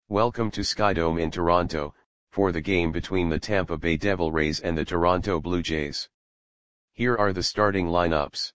Welcome to Skydome in Toronto, for the game between the Tampa Bay Devil Rays and the Toronto Blue Jays. Here are the starting lineups.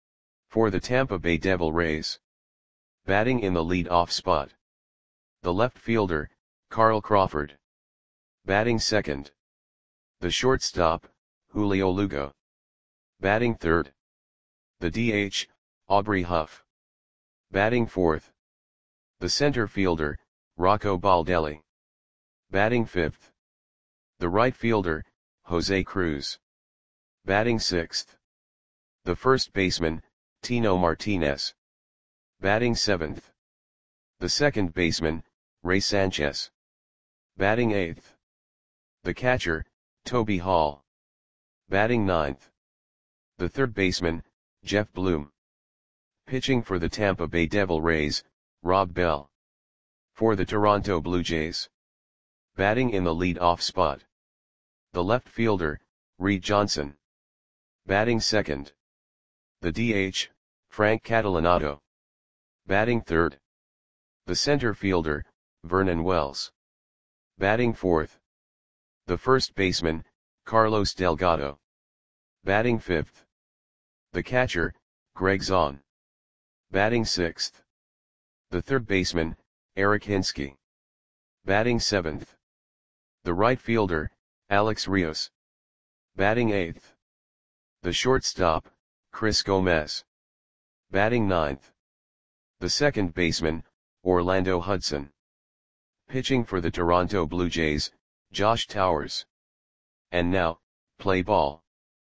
For the Tampa Bay Devil Rays. Batting in the lead-off spot. The left fielder, Carl Crawford. Batting second. The shortstop, Julio Lugo. Batting third. The DH, Aubrey Huff. Batting fourth. The center fielder, Rocco Baldelli. Batting fifth. The right fielder, Jose Cruz. Batting sixth. The first baseman, Tino Martinez. Batting seventh. The second baseman, Ray Sanchez. Batting eighth. The catcher, Toby Hall. Batting ninth. The third baseman, Jeff Bloom. Pitching for the Tampa Bay Devil Rays, Rob Bell. For the Toronto Blue Jays. Batting in the lead-off spot. The left fielder, Reed Johnson. Batting second. The DH, Frank Catalanotto. Batting third. The center fielder, Vernon Wells. Batting fourth. The first baseman, Carlos Delgado. Batting fifth. The catcher, Greg Zahn. Batting sixth. The third baseman, Eric Hinske. Batting seventh. The right fielder, Alex Rios. Batting eighth. The shortstop, Chris Gomez. Batting ninth. The second baseman, Orlando Hudson. Pitching for the Toronto Blue Jays, Josh Towers. And now, play ball.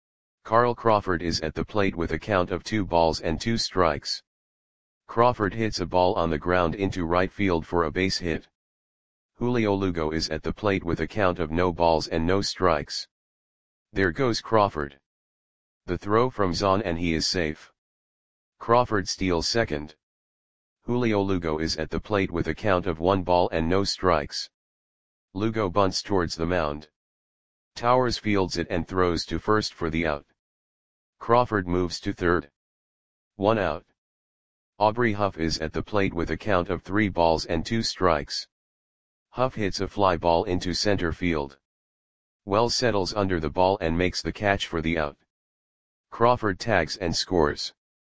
Carl Crawford is at the plate with a count of 2 balls and 2 strikes. Crawford hits a ball on the ground into right field for a base hit. Julio Lugo is at the plate with a count of no balls and no strikes. There goes Crawford. The throw from Zahn and he is safe. Crawford steals second. Julio Lugo is at the plate with a count of 1 ball and no strikes. Lugo bunts towards the mound. Towers fields it and throws to first for the out. Crawford moves to third. 1 out. Aubrey Huff is at the plate with a count of 3 balls and 2 strikes. Huff hits a fly ball into center field. Wells settles under the ball and makes the catch for the out. Crawford tags and scores.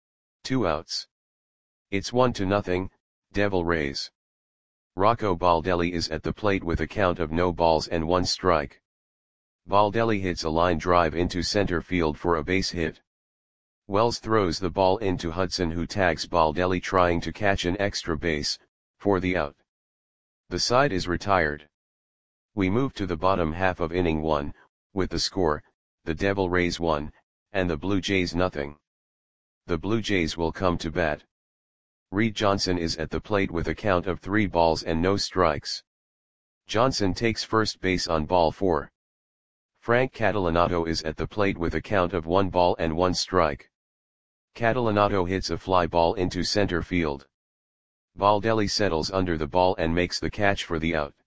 2 outs. It's 1-0, Devil Rays. Rocco Baldelli is at the plate with a count of no balls and 1 strike. Baldelli hits a line drive into center field for a base hit. Wells throws the ball into Hudson, who tags Baldelli trying to catch an extra base, for the out. The side is retired. We move to the bottom half of inning 1, with the score, the Devil Rays 1, and the Blue Jays 0. The Blue Jays will come to bat. Reed Johnson is at the plate with a count of 3 balls and no strikes. Johnson takes first base on ball 4. Frank Catalanotto is at the plate with a count of 1 ball and 1 strike. Catalanotto hits a fly ball into center field. Baldelli settles under the ball and makes the catch for the out.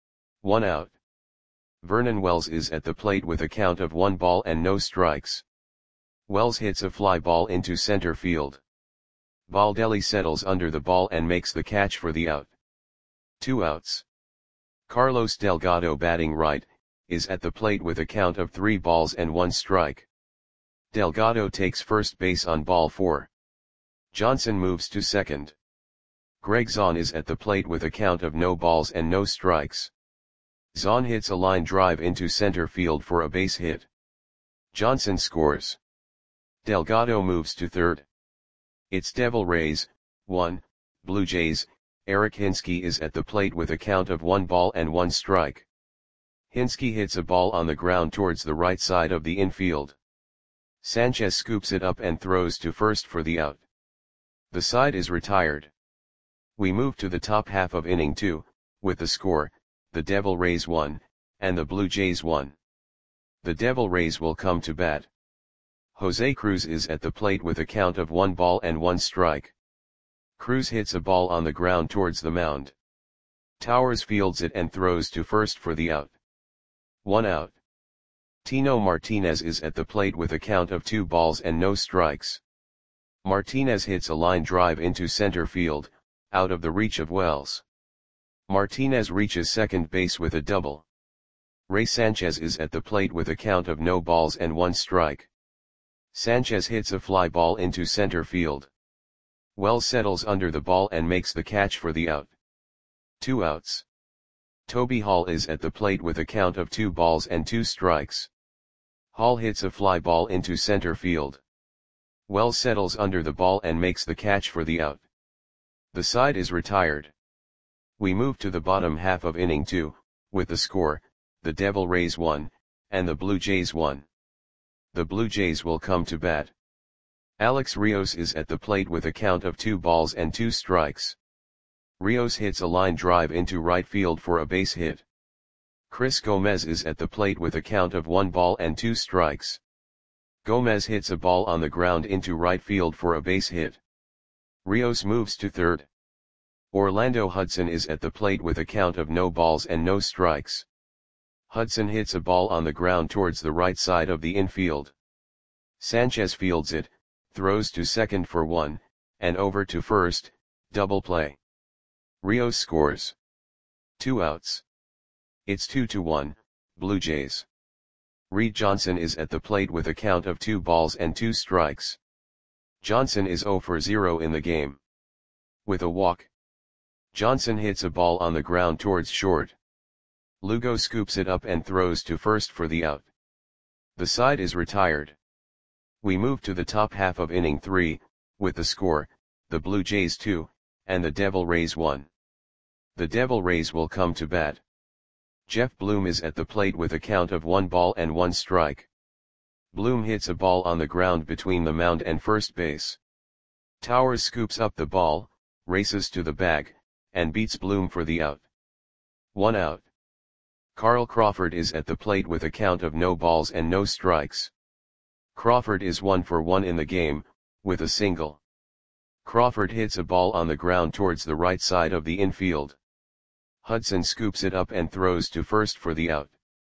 1 out. Vernon Wells is at the plate with a count of 1 ball and no strikes. Wells hits a fly ball into center field. Baldelli settles under the ball and makes the catch for the out. 2 outs. Carlos Delgado, batting right, is at the plate with a count of 3 balls and 1 strike. Delgado takes first base on ball 4. Johnson moves to second. Greg Zahn is at the plate with a count of no balls and no strikes. Zahn hits a line drive into center field for a base hit. Johnson scores. Delgado moves to third. It's Devil Rays 1, Blue Jays. Eric Hinske is at the plate with a count of 1 ball and 1 strike. Hinske hits a ball on the ground towards the right side of the infield. Sanchez scoops it up and throws to first for the out. The side is retired. We move to the top half of inning 2, with the score, the Devil Rays 1, and the Blue Jays 1. The Devil Rays will come to bat. Jose Cruz is at the plate with a count of 1 ball and 1 strike. Cruz hits a ball on the ground towards the mound. Towers fields it and throws to first for the out. 1 out. Tino Martinez is at the plate with a count of 2 balls and no strikes. Martinez hits a line drive into center field, out of the reach of Wells. Martinez reaches second base with a double. Ray Sanchez is at the plate with a count of no balls and one strike. Sanchez hits a fly ball into center field. Wells settles under the ball and makes the catch for the out. 2 outs. Toby Hall is at the plate with a count of 2 balls and 2 strikes. Hall hits a fly ball into center field. Wells settles under the ball and makes the catch for the out. The side is retired. We move to the bottom half of inning 2, with the score, the Devil Rays 1, and the Blue Jays 1. The Blue Jays will come to bat. Alex Rios is at the plate with a count of 2 balls and 2 strikes. Rios hits a line drive into right field for a base hit. Chris Gomez is at the plate with a count of 1 ball and 2 strikes. Gomez hits a ball on the ground into right field for a base hit. Rios moves to third. Orlando Hudson is at the plate with a count of no balls and no strikes. Hudson hits a ball on the ground towards the right side of the infield. Sanchez fields it, throws to second for 1, and over to first, double play. Rios scores. 2 outs. It's 2-1, Blue Jays. Reed Johnson is at the plate with a count of 2 balls and 2 strikes. Johnson is 0 for 0 in the game. With a walk. Johnson hits a ball on the ground towards short. Lugo scoops it up and throws to first for the out. The side is retired. We move to the top half of inning 3, with the score, the Blue Jays 2, and the Devil Rays 1. The Devil Rays will come to bat. Jeff Bloom is at the plate with a count of 1 ball and 1 strike. Bloom hits a ball on the ground between the mound and first base. Towers scoops up the ball, races to the bag, and beats Bloom for the out. 1 out. Carl Crawford is at the plate with a count of no balls and no strikes. Crawford is 1 for 1 in the game, with a single. Crawford hits a ball on the ground towards the right side of the infield. Hudson scoops it up and throws to first for the out.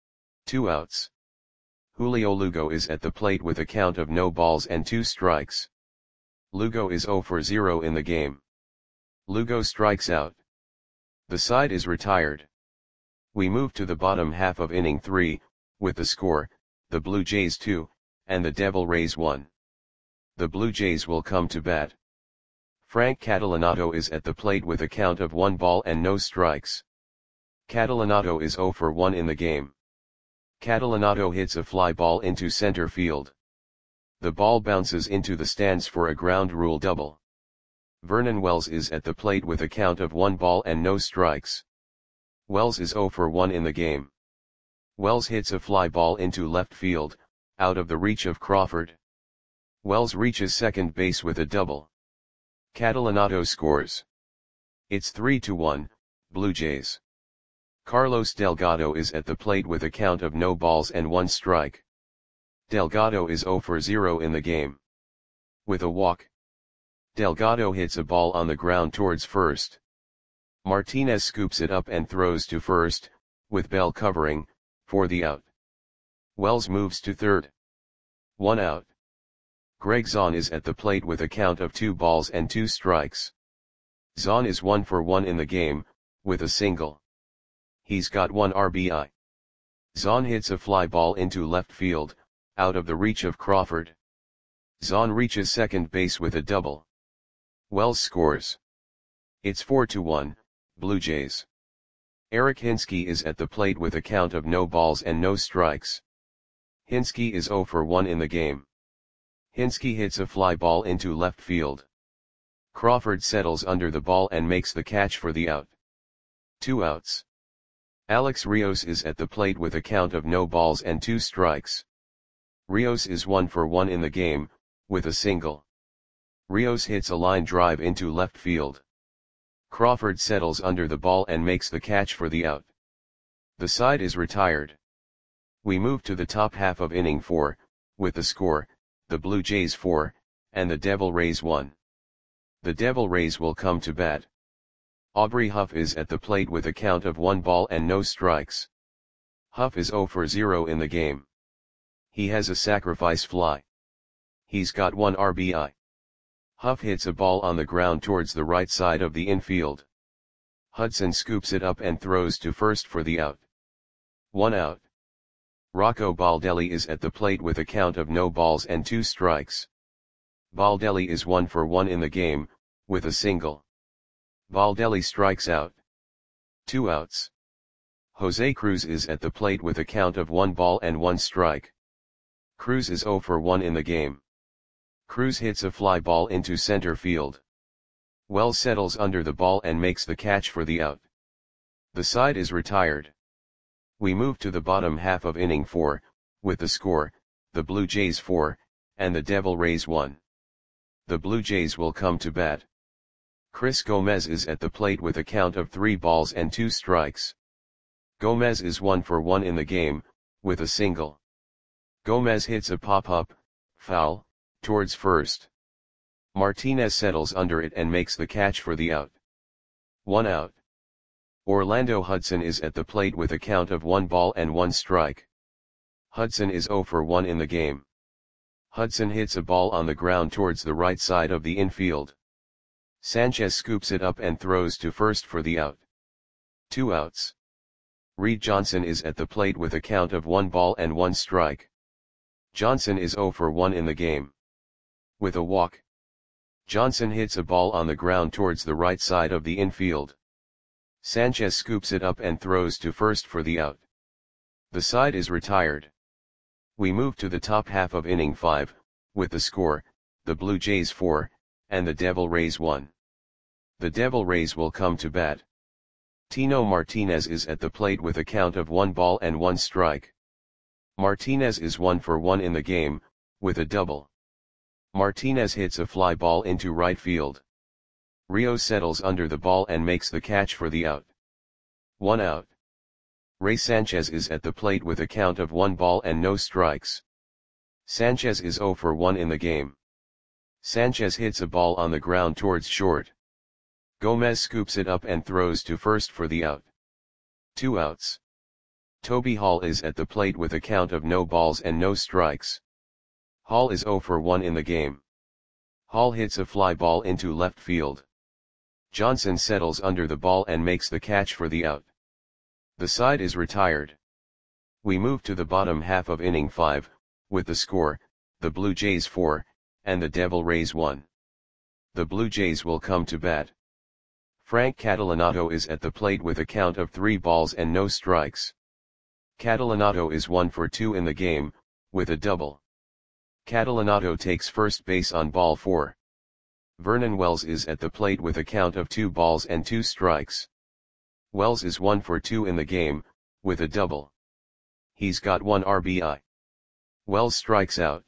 2 outs. Julio Lugo is at the plate with a count of no balls and 2 strikes. Lugo is 0 for 0 in the game. Lugo strikes out. The side is retired. We move to the bottom half of inning 3, with the score, the Blue Jays 2, and the Devil Rays 1. The Blue Jays will come to bat. Frank Catalanotto is at the plate with a count of 1 ball and no strikes. Catalanotto is 0 for 1 in the game. Catalanotto hits a fly ball into center field. The ball bounces into the stands for a ground rule double. Vernon Wells is at the plate with a count of 1 ball and no strikes. Wells is 0 for 1 in the game. Wells hits a fly ball into left field, out of the reach of Crawford. Wells reaches second base with a double. Catalanotto scores. It's 3-1, Blue Jays. Carlos Delgado is at the plate with a count of no balls and 1 strike. Delgado is 0 for 0 in the game. With a walk. Delgado hits a ball on the ground towards first. Martinez scoops it up and throws to first, with Bell covering, for the out. Wells moves to third. 1 out. Greg Zahn is at the plate with a count of 2 balls and 2 strikes. Zahn is 1 for 1 in the game, with a single. He's got 1 RBI. Zahn hits a fly ball into left field, out of the reach of Crawford. Zahn reaches second base with a double. Wells scores. It's 4-1, Blue Jays. Eric Hinske is at the plate with a count of no balls and no strikes. Hinske is 0 for 1 in the game. Hinske hits a fly ball into left field. Crawford settles under the ball and makes the catch for the out. 2 outs. Alex Rios is at the plate with a count of no balls and 2 strikes. Rios is 1 for 1 in the game, with a single. Rios hits a line drive into left field. Crawford settles under the ball and makes the catch for the out. The side is retired. We move to the top half of inning 4, with the score, the Blue Jays 4, and the Devil Rays 1. The Devil Rays will come to bat. Aubrey Huff is at the plate with a count of 1 ball and no strikes. Huff is 0 for 0 in the game. He has a sacrifice fly. He's got 1 RBI. Huff hits a ball on the ground towards the right side of the infield. Hudson scoops it up and throws to first for the out. 1 out. Rocco Baldelli is at the plate with a count of no balls and 2 strikes. Baldelli is 1 for 1 in the game, with a single. Baldelli strikes out. 2 outs. Jose Cruz is at the plate with a count of 1 ball and 1 strike. Cruz is 0 for 1 in the game. Cruz hits a fly ball into center field. Wells settles under the ball and makes the catch for the out. The side is retired. We move to the bottom half of inning 4, with the score, the Blue Jays 4, and the Devil Rays 1. The Blue Jays will come to bat. Chris Gomez is at the plate with a count of 3 balls and 2 strikes. Gomez is 1 for 1 in the game, with a single. Gomez hits a pop-up, foul, towards first. Martinez settles under it and makes the catch for the out. 1 out. Orlando Hudson is at the plate with a count of 1 ball and 1 strike. Hudson is 0 for 1 in the game. Hudson hits a ball on the ground towards the right side of the infield. Sanchez scoops it up and throws to first for the out. 2 outs. Reed Johnson is at the plate with a count of 1 ball and 1 strike. Johnson is 0 for 1 in the game. With a walk, Johnson hits a ball on the ground towards the right side of the infield. Sanchez scoops it up and throws to first for the out. The side is retired. We move to the top half of inning 5, with the score, the Blue Jays 4, and the Devil Rays 1. The Devil Rays will come to bat. Tino Martinez is at the plate with a count of 1 ball and 1 strike. Martinez is 1 for 1 in the game, with a double. Martinez hits a fly ball into right field. Rio settles under the ball and makes the catch for the out. 1 out. Ray Sanchez is at the plate with a count of 1 ball and no strikes. Sanchez is 0 for 1 in the game. Sanchez hits a ball on the ground towards short. Gomez scoops it up and throws to first for the out. 2 outs. Toby Hall is at the plate with a count of no balls and no strikes. Hall is 0 for 1 in the game. Hall hits a fly ball into left field. Johnson settles under the ball and makes the catch for the out. The side is retired. We move to the bottom half of inning 5, with the score, the Blue Jays 4, and the Devil Rays 1. The Blue Jays will come to bat. Frank Catalanato is at the plate with a count of 3 balls and no strikes. Catalanato is 1 for 2 in the game, with a double. Catalanato takes first base on ball 4. Vernon Wells is at the plate with a count of 2 balls and 2 strikes. Wells is 1 for 2 in the game, with a double. He's got 1 RBI. Wells strikes out.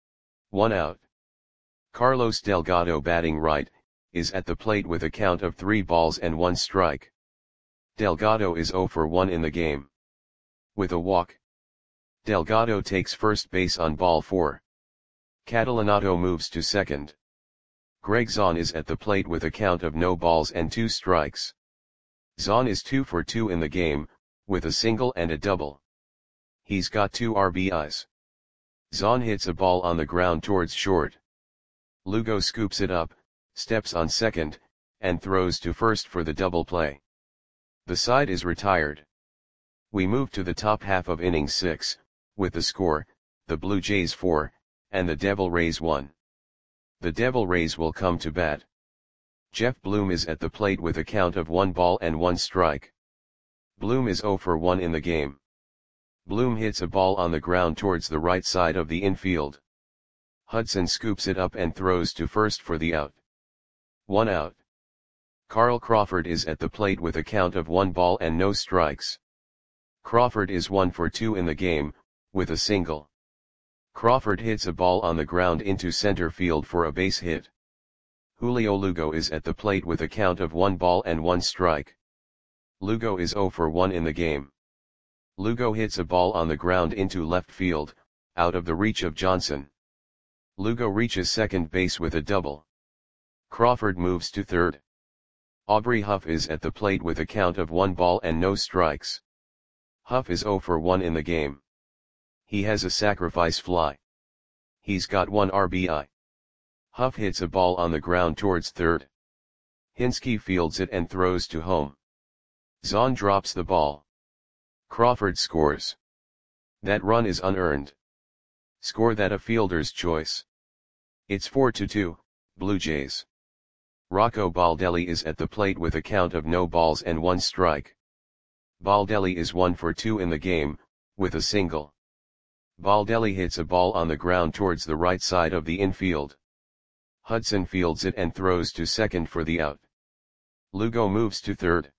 1 out. Carlos Delgado, batting right, is at the plate with a count of 3 balls and 1 strike. Delgado is 0 for 1 in the game. With a walk, Delgado takes first base on ball 4. Catalanato moves to second. Greg Zahn is at the plate with a count of no balls and 2 strikes. Zahn is 2 for 2 in the game, with a single and a double. He's got 2 RBIs. Zahn hits a ball on the ground towards short. Lugo scoops it up, steps on second, and throws to first for the double play. The side is retired. We move to the top half of inning 6, with the score, the Blue Jays 4, and the Devil Rays 1. The Devil Rays will come to bat. Jeff Bloom is at the plate with a count of 1 ball and 1 strike. Bloom is 0 for 1 in the game. Bloom hits a ball on the ground towards the right side of the infield. Hudson scoops it up and throws to first for the out. 1 out. Carl Crawford is at the plate with a count of 1 ball and no strikes. Crawford is 1 for 2 in the game, with a single. Crawford hits a ball on the ground into center field for a base hit. Julio Lugo is at the plate with a count of 1 ball and 1 strike. Lugo is 0 for 1 in the game. Lugo hits a ball on the ground into left field, out of the reach of Johnson. Lugo reaches second base with a double. Crawford moves to third. Aubrey Huff is at the plate with a count of 1 ball and no strikes. Huff is 0 for 1 in the game. He has a sacrifice fly. He's got 1 RBI. Huff hits a ball on the ground towards third. Hinske fields it and throws to home. Zahn drops the ball. Crawford scores. That run is unearned. Score that a fielder's choice. It's 4-2, Blue Jays. Rocco Baldelli is at the plate with a count of no balls and one strike. Baldelli is 1 for 2 in the game, with a single. Baldelli hits a ball on the ground towards the right side of the infield. Hudson fields it and throws to second for the out. Lugo moves to third.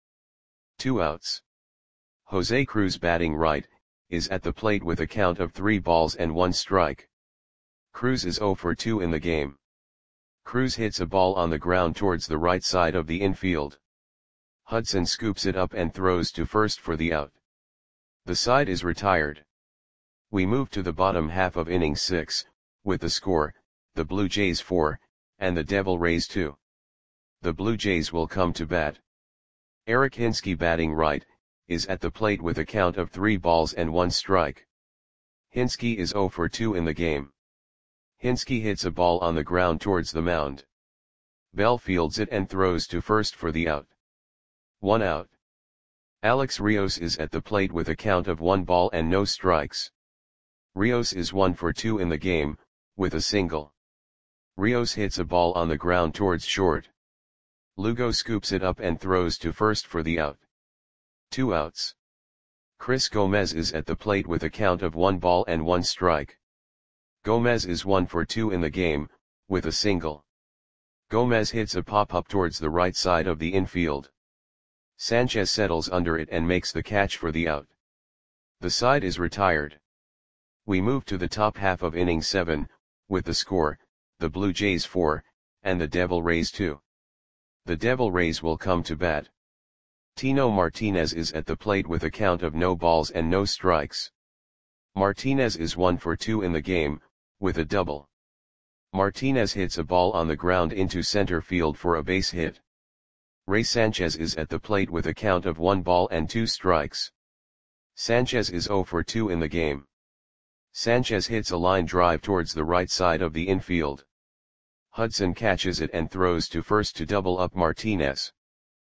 2 outs. Jose Cruz, batting right, is at the plate with a count of 3 balls and 1 strike. Cruz is 0 for 2 in the game. Cruz hits a ball on the ground towards the right side of the infield. Hudson scoops it up and throws to first for the out. The side is retired. We move to the bottom half of inning 6, with the score, the Blue Jays 4, and the Devil Rays 2. The Blue Jays will come to bat. Eric Hinske, batting right, is at the plate with a count of 3 balls and 1 strike. Hinske is 0 for 2 in the game. Hinske hits a ball on the ground towards the mound. Bell fields it and throws to first for the out. 1 out. Alex Rios is at the plate with a count of 1 ball and no strikes. Rios is 1 for 2 in the game, with a single. Rios hits a ball on the ground towards short. Lugo scoops it up and throws to first for the out. 2 outs. Chris Gomez is at the plate with a count of 1 ball and 1 strike. Gomez is 1 for 2 in the game, with a single. Gomez hits a pop-up towards the right side of the infield. Sanchez settles under it and makes the catch for the out. The side is retired. We move to the top half of inning 7, with the score, the Blue Jays 4, and the Devil Rays 2. The Devil Rays will come to bat. Tino Martinez is at the plate with a count of no balls and no strikes. Martinez is 1 for 2 in the game, with a double. Martinez hits a ball on the ground into center field for a base hit. Ray Sanchez is at the plate with a count of 1 ball and 2 strikes. Sanchez is 0 for 2 in the game. Sanchez hits a line drive towards the right side of the infield. Hudson catches it and throws to first to double up Martinez.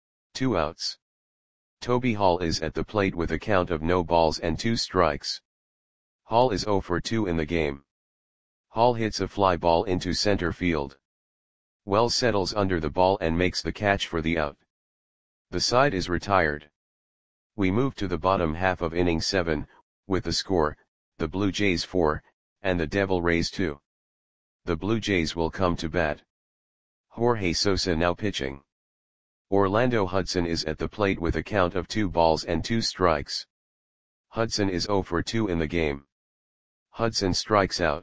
2 outs. Toby Hall is at the plate with a count of no balls and 2 strikes. Hall is 0 for 2 in the game. Hall hits a fly ball into center field. Wells settles under the ball and makes the catch for the out. The side is retired. We move to the bottom half of inning 7, with the score, the Blue Jays 4, and the Devil Rays 2. The Blue Jays will come to bat. Jorge Sosa now pitching. Orlando Hudson is at the plate with a count of 2 balls and 2 strikes. Hudson is 0 for 2 in the game. Hudson strikes out.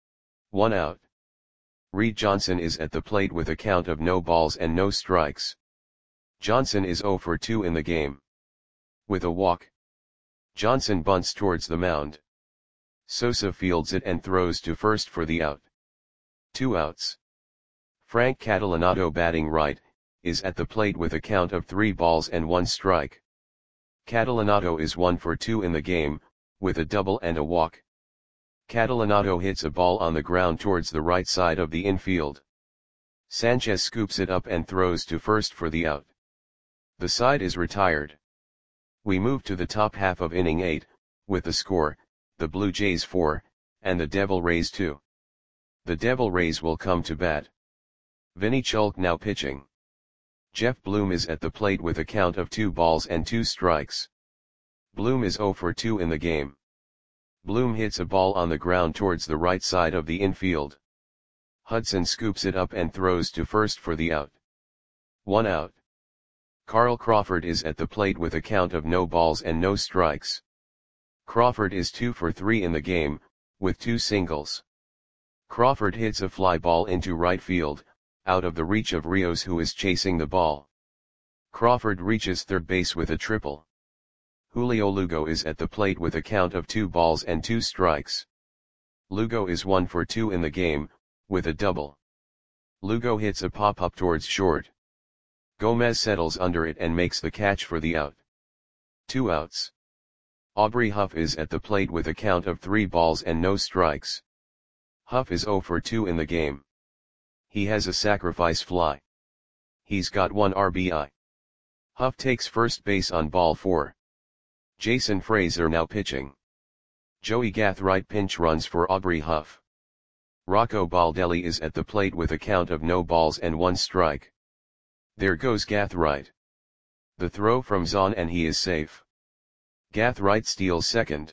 1 out. Reed Johnson is at the plate with a count of no balls and no strikes. Johnson is 0 for 2 in the game. With a walk. Johnson bunts towards the mound. Sosa fields it and throws to first for the out. 2 outs. Frank Catalanotto, batting right, is at the plate with a count of 3 balls and 1 strike. Catalanotto is 1 for 2 in the game, with a double and a walk. Catalanotto hits a ball on the ground towards the right side of the infield. Sanchez scoops it up and throws to first for the out. The side is retired. We move to the top half of inning 8, with the score, the Blue Jays 4, and the Devil Rays 2. The Devil Rays will come to bat. Vinny Chulk now pitching. Jeff Bloom is at the plate with a count of 2 balls and 2 strikes. Bloom is 0 for 2 in the game. Bloom hits a ball on the ground towards the right side of the infield. Hudson scoops it up and throws to first for the out. 1 out. Carl Crawford is at the plate with a count of no balls and no strikes. Crawford is 2 for 3 in the game, with 2 singles. Crawford hits a fly ball into right field, out of the reach of Rios, who is chasing the ball. Crawford reaches third base with a triple. Julio Lugo is at the plate with a count of 2 balls and 2 strikes. Lugo is 1 for 2 in the game, with a double. Lugo hits a pop-up towards short. Gomez settles under it and makes the catch for the out. 2 outs. Aubrey Huff is at the plate with a count of 3 balls and no strikes. Huff is 0 for 2 in the game. He has a sacrifice fly. He's got 1 RBI. Huff takes first base on ball 4. Jason Fraser now pitching. Joey Gathright pinch runs for Aubrey Huff. Rocco Baldelli is at the plate with a count of no balls and 1 strike. There goes Gathright. The throw from Zahn and he is safe. Gathright steals second.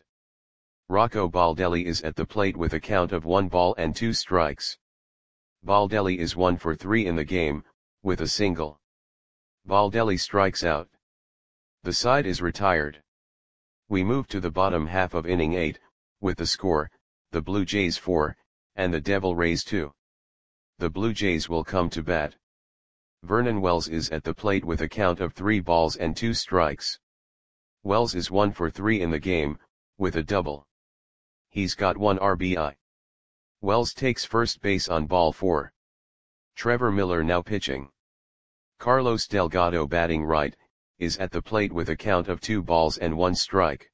Rocco Baldelli is at the plate with a count of 1 ball and 2 strikes. Baldelli is 1 for 3 in the game, with a single. Baldelli strikes out. The side is retired. We move to the bottom half of inning 8, with the score, the Blue Jays 4, and the Devil Rays 2. The Blue Jays will come to bat. Vernon Wells is at the plate with a count of 3 balls and 2 strikes. Wells is 1 for 3 in the game, with a double. He's got 1 RBI. Wells takes first base on ball 4. Trevor Miller now pitching. Carlos Delgado batting right, is at the plate with a count of 2 balls and 1 strike.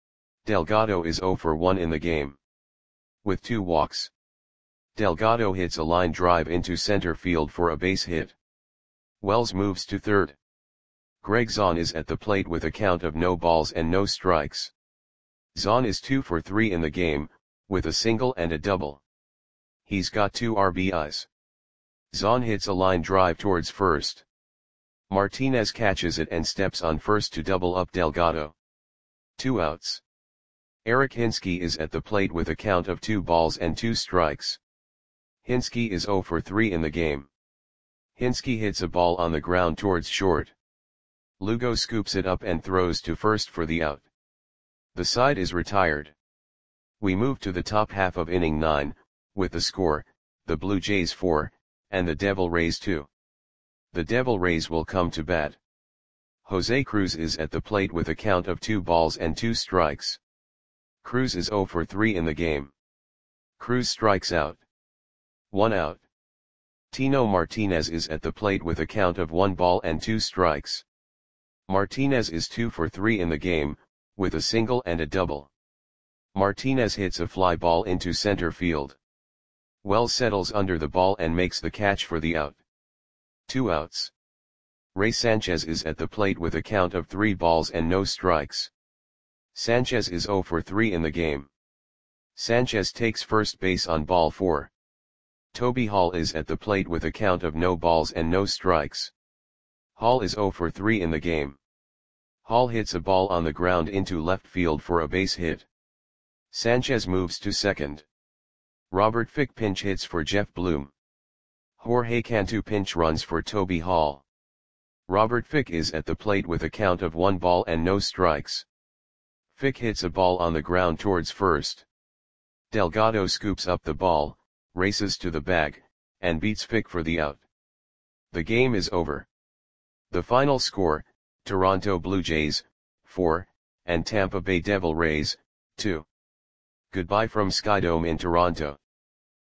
Delgado is 0 for 1 in the game. With 2 walks. Delgado hits a line drive into center field for a base hit. Wells moves to third. Greg Zahn is at the plate with a count of no balls and no strikes. Zahn is 2 for 3 in the game, with a single and a double. He's got 2 RBIs. Zahn hits a line drive towards first. Martinez catches it and steps on first to double up Delgado. 2 outs. Eric Hinske is at the plate with a count of 2 balls and 2 strikes. Hinske is 0 for 3 in the game. Hinske hits a ball on the ground towards short. Lugo scoops it up and throws to first for the out. The side is retired. We move to the top half of inning 9, with the score, the Blue Jays 4, and the Devil Rays 2. The Devil Rays will come to bat. Jose Cruz is at the plate with a count of 2 balls and 2 strikes. Cruz is 0 for 3 in the game. Cruz strikes out. 1 out. Tino Martinez is at the plate with a count of 1 ball and 2 strikes. Martinez is 2 for 3 in the game, with a single and a double. Martinez hits a fly ball into center field. Wells settles under the ball and makes the catch for the out. 2 outs. Ray Sanchez is at the plate with a count of 3 balls and no strikes. Sanchez is 0 for 3 in the game. Sanchez takes first base on ball 4. Toby Hall is at the plate with a count of no balls and no strikes. Hall is 0 for 3 in the game. Hall hits a ball on the ground into left field for a base hit. Sanchez moves to second. Robert Fick pinch hits for Jeff Bloom. Jorge Cantu pinch runs for Toby Hall. Robert Fick is at the plate with a count of 1 ball and no strikes. Fick hits a ball on the ground towards first. Delgado scoops up the ball, races to the bag, and beats Fick for the out. The game is over. The final score, Toronto Blue Jays, 4, and Tampa Bay Devil Rays, 2. Goodbye from Skydome in Toronto.